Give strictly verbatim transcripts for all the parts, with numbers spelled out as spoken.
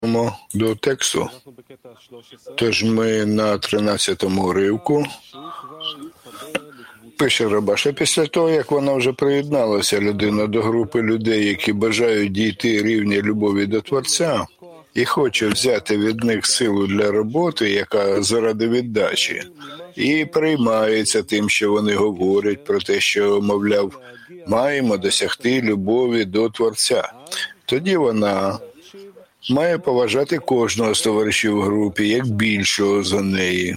До тексту. Тож ми на тринадцятому уривку. Пише Рабаша, після того, як вона вже приєдналася, людина, до групи людей, які бажають дійти рівня любові до Творця, і хоче взяти від них силу для роботи, яка заради віддачі, і приймається тим, що вони говорять про те, що, мовляв, маємо досягти любові до Творця. Тоді вона має поважати кожного з товаришів в групі, як більшого за неї.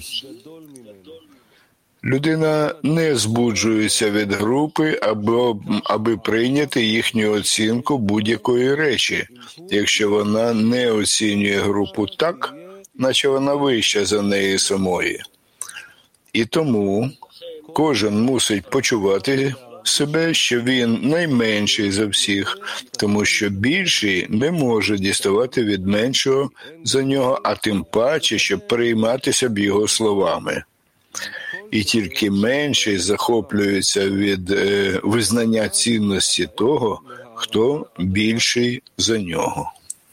Людина не збуджується від групи, аби, аби прийняти їхню оцінку будь-якої речі, якщо вона не оцінює групу так, наче вона вища за неї самої. І тому кожен мусить почувати себе, що він найменший за всіх, тому що більший не може діставати від меншого за нього, а тим паче, щоб перейматися б його словами. І тільки менший захоплюється від е, визнання цінності того, хто більший за нього.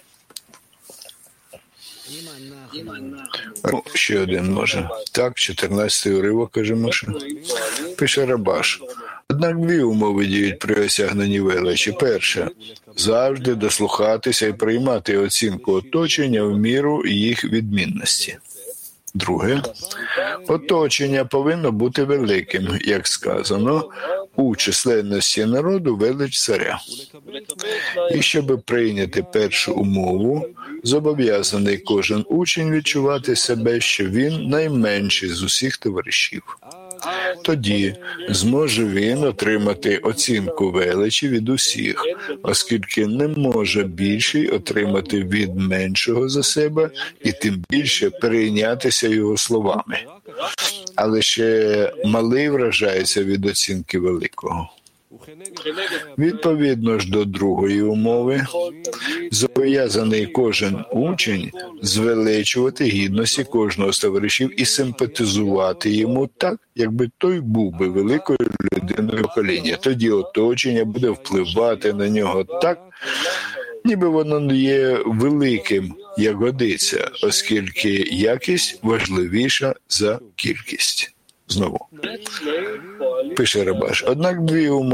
Ну, ще один може. Так, чотирнадцятий уривок, каже Моше. Пише Рабаш. Однак дві умови діють при осягненні величі. Перша – завжди дослухатися і приймати оцінку оточення в міру їх відмінності. Друге – оточення повинно бути великим, як сказано, у численності народу велич царя. І щоб прийняти першу умову, зобов'язаний кожен учень відчувати себе, що він найменший з усіх товаришів. Тоді зможе він отримати оцінку величі від усіх, оскільки не може більший отримати від меншого за себе і тим більше перейнятися його словами. Але ще малий вражається від оцінки великого. Відповідно ж до другої умови, зобов'язаний кожен учень звеличувати гідності кожного з товаришів і симпатизувати йому так, якби той був би великою людиною покоління. Тоді оточення буде впливати на нього так, ніби воно є великим, як годиться, оскільки якість важливіша за кількість. Знову. Пише Рабаш. Однак дві умови